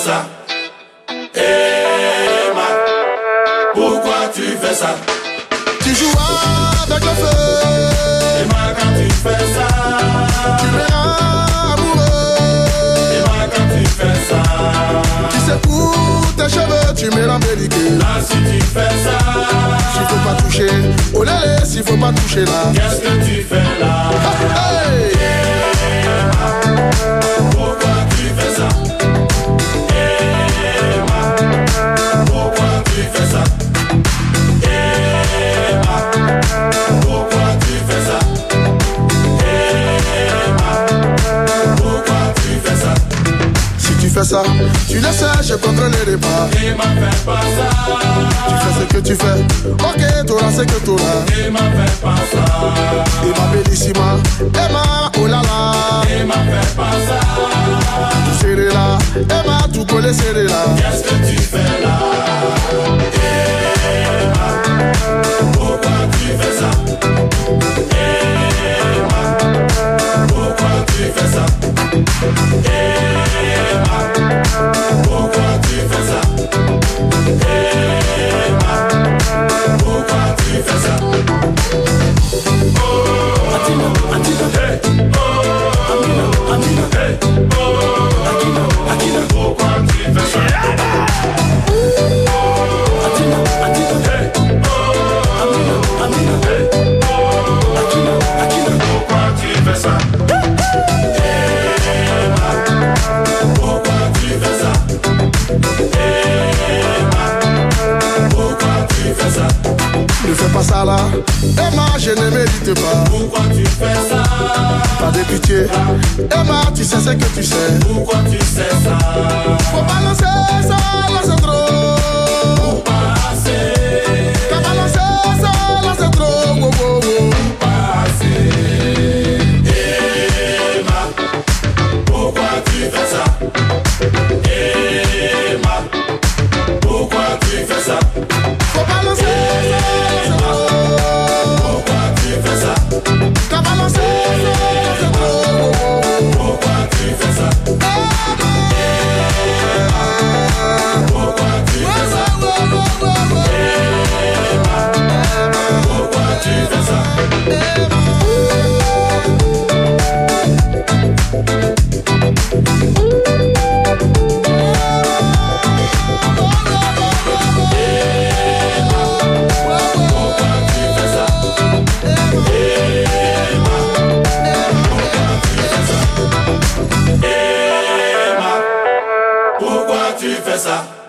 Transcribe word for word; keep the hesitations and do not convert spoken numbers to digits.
ça? Emma, pourquoi tu fais ça? Tu joues avec le feu. Emma, quand tu fais ça, tu me rends amoureux. Emma, quand tu fais ça, tu sais pour tes cheveux, tu mets l'embelliqué. Là, si tu fais ça, s'il faut pas toucher, oh là là, s'il faut pas toucher là. Qu'est-ce que tu fais là? Hey, hey. Emma, pourquoi tu fais ça? Emma, pourquoi tu fais ça? Emma, pourquoi tu fais ça? Emma, pourquoi tu fais ça? Si tu fais ça, tu le sais, je contrôlerai pas. Emma, fais pas ça. Tu fais ce que tu fais, ok, toi là c'est que toi là. Emma, fais pas ça. Emma bellissima, Emma, oh là là. Emma, fais pas ça. Tout serré là, Emma, tout collé serré là. Qu'est-ce que tu fais là? Emma, pourquoi tu fais ça? Emma, pourquoi tu fais ça? Emma, pourquoi tu fais ça? Emma, pourquoi tu fais ça? Oh, Adina, Adina, hey, oh, Amina, Amina, hey, oh, Adina, Adina, pourquoi tu fais ça? Adina, Adina, hey, oh, Amina, Amina, hey, oh, Adina, Adina, pourquoi tu fais ça? Emma, pourquoi tu fais ça? Emma, pourquoi tu fais ça? Ne fais pas ça là, Emma, je ne mérite pas. Pourquoi tu fais ça? Pas de pitié, Emma, tu sais ce que tu sais. Pourquoi tu sais ça? Faut balancer ça, là c'est trop. Pour passer. T'as balancé ça, là c'est trop. Oh, oh, oh. Passer. Emma, pourquoi tu fais ça? Emma, pourquoi tu fais ça? Faut balancer ça, là c'est trop. Pourquoi tu fais ça? T'as balancé ça, là c'est trop. Pourquoi tu fais ça? Pourquoi tu fais ça? Pourquoi tu fais ça? Pourquoi tu fais ça?